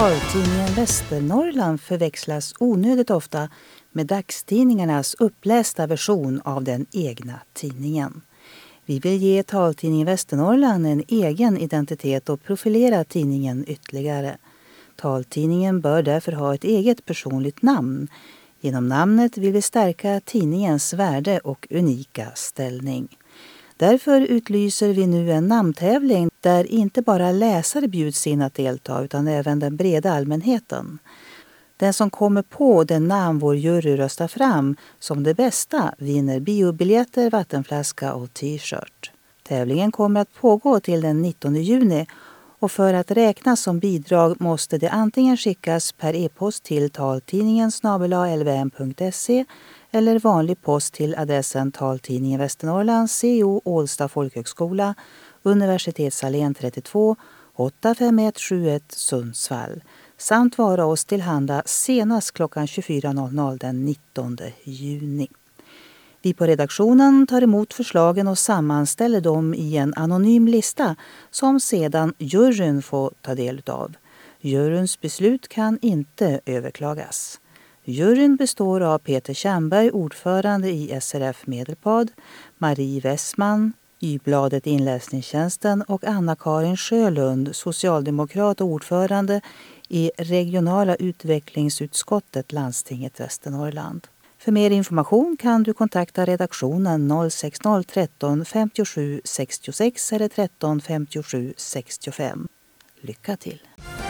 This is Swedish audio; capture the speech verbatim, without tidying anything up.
taltidningen Västernorrland förväxlas onödigt ofta med dagstidningarnas upplästa version av den egna tidningen. Vi vill ge taltidningen Västernorrland en egen identitet och profilera tidningen ytterligare. Taltidningen bör därför ha ett eget personligt namn. Genom namnet vill vi stärka tidningens värde och unika ställning. Därför utlyser vi nu en namntävling där inte bara läsare bjuds in att delta utan även den breda allmänheten. Den som kommer på den namn vår jury röstar fram som det bästa vinner biobiljetter, vattenflaska och t-shirt. Tävlingen kommer att pågå till den nittonde juni och för att räknas som bidrag måste det antingen skickas per e-post till taltidningen snabel-a l v m punkt se eller vanlig post till adressen Taltidningen Västernorrland, C O Ålsta folkhögskola, Universitetsallén trettiotvå, åtta fem ett sju ett Sundsvall, samt vara oss tillhanda senast klockan tjugofyra den nittonde juni. Vi på redaktionen tar emot förslagen och sammanställer dem i en anonym lista som sedan juryn får ta del av. Juryns beslut kan inte överklagas. Juryn består av Peter Tjernberg, ordförande i S R F Medelpad, Marie Westman, Y-bladet Inläsningstjänsten och Anna-Karin Sjölund, socialdemokrat och ordförande i regionala utvecklingsutskottet landstinget Västernorrland. För mer information kan du kontakta redaktionen noll sex noll tretton femtiosju sextiosex eller tretton femtiosju sextiofem. Lycka till!